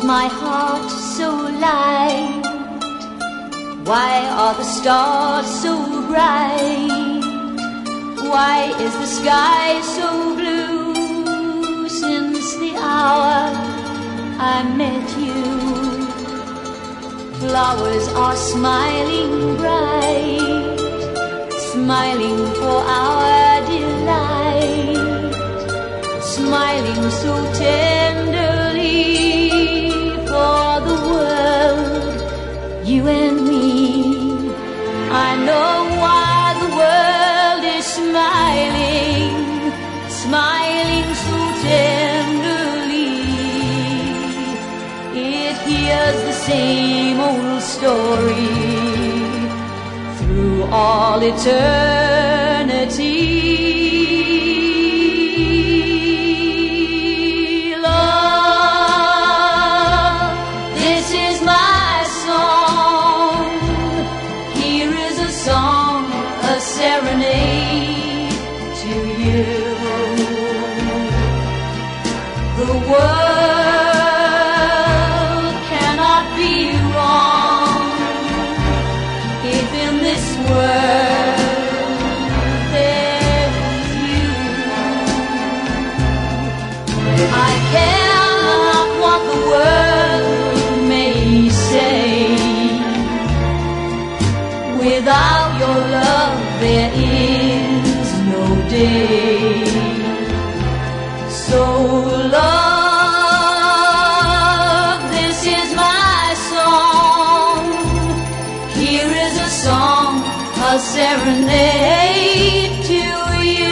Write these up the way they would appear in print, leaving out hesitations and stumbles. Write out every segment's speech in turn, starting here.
my heart so light? Why are the stars so bright? Why is the sky so blue? Since the hour I met you, flowers are smiling bright, smiling for our delight, smiling so tenderly for the world, you and me. I know why the world is smiling, smiling so tenderly. It hears the same old story through all eternity. Serenade to you. The world cannot be wrong if in this world there is you. I care not what the world may say. Without your love there is no day. So love, this is my song. Here is a song, a serenade to you.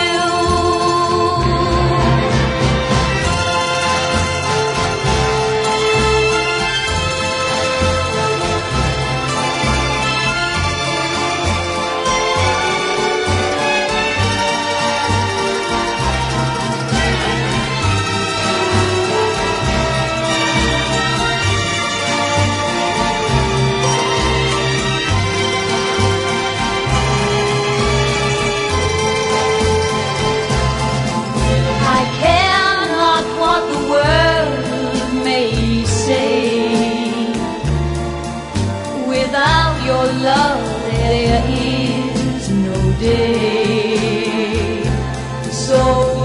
Without your love there is no day. So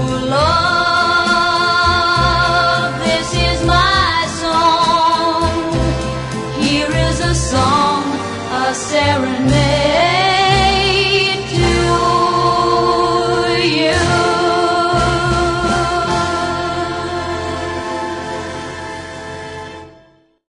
love, this is my song. Here is a song, a serenade.